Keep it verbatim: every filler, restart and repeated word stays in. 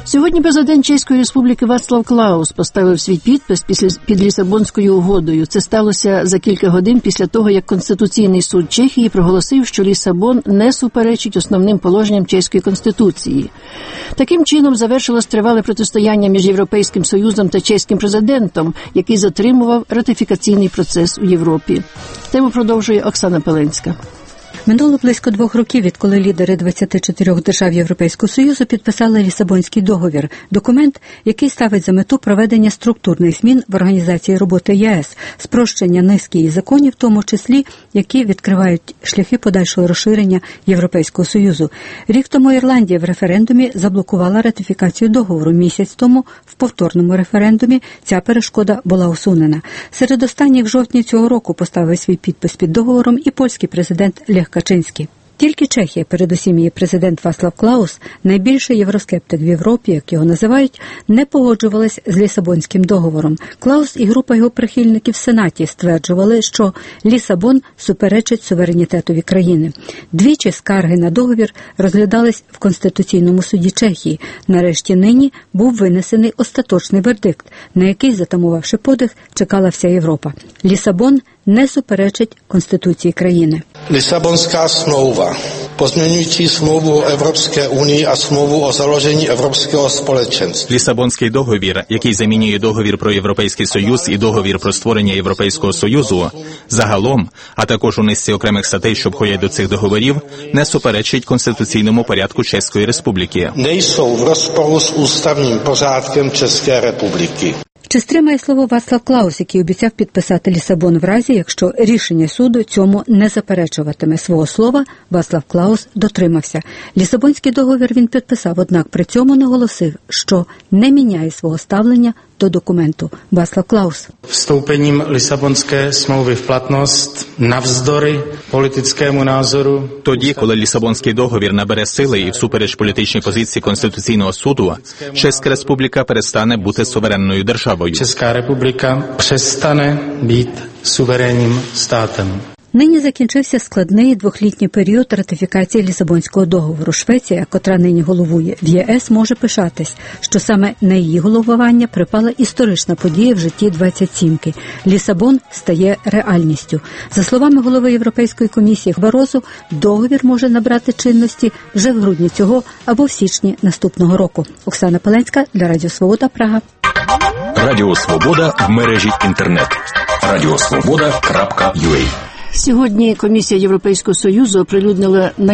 Сьогодні президент Чеської Республіки Вацлав Клаус поставив свій підпис після, під Лісабонською угодою. Це сталося за кілька годин після того, як Конституційний суд Чехії проголосив, що Лісабон не суперечить основним положенням Чеської Конституції. Таким чином завершилось тривале протистояння між Європейським Союзом та чеським президентом, який затримував ратифікаційний процес у Європі. Тему продовжує Оксана Пеленська. Минуло близько двох років, відколи лідери двадцяти чотирьох держав Європейського Союзу підписали Лісабонський договір – документ, який ставить за мету проведення структурних змін в організації роботи ЄС, спрощення низки її законів, в тому числі, які відкривають шляхи подальшого розширення Європейського Союзу. Рік тому Ірландія в референдумі заблокувала ратифікацію договору. Місяць тому в повторному референдумі ця перешкода була усунена. Серед останніх в жовтні цього року поставив свій підпис під договором і польський президент Лех Качинський. Тільки Чехія, передусім її президент Вацлав Клаус, найбільший євроскептик в Європі, як його називають, не погоджувались з Лісабонським договором. Клаус і група його прихильників в Сенаті стверджували, що Лісабон суперечить суверенітетові країни. Двічі скарги на договір розглядались в Конституційному суді Чехії. Нарешті нині був винесений остаточний вердикт, на який, затамувавши подих, чекала вся Європа. Лісабон не суперечить Конституції країни. Lisabonská smlouva, pozměňující smlouvu o Evropské unii a smlouvu o založení Evropského společenství. Лісабонський договір, який замінює договір про Європейський Союз і договір про створення Європейського Союзу, загалом, а також у низці окремих статей, що входять до цих договорів, не суперечить конституційному порядку Чеської Республіки. Nejsou v rozporu s ústavním pořádkem České republiky. Чи стримає слово Вацлав Клаус, який обіцяв підписати Лісабон в разі, якщо рішення суду цьому не заперечуватиме? Свого слова Вацлав Клаус дотримався. Лісабонський договір він підписав, однак при цьому наголосив, що не міняє свого ставлення до документу. Вацлав Клаус. Вступленням Лісабонської смlouви в платність навздори політичному нázору. Тоді, коли Лісабонський договір набере сили і всупереч політичній позиції Конституційного суду, Чеська Республіка перестане бути суверенною державою. Чеська Республіка перестане бути суверенним статом. Нині закінчився складний двохлітній період ратифікації Лісабонського договору. Швеція, котра нині головує в ЄС, може пишатись, що саме на її головування припала історична подія в житті двадцять сімки. Лісабон стає реальністю. За словами голови Європейської комісії Барозу, договір може набрати чинності вже в грудні цього або в січні наступного року. Оксана Пеленська для Радіо Свобода, Прага. Радіо Свобода в мережі інтернет. радіосвобода крапка ю а. Сьогодні Комісія Європейського Союзу оприлюднила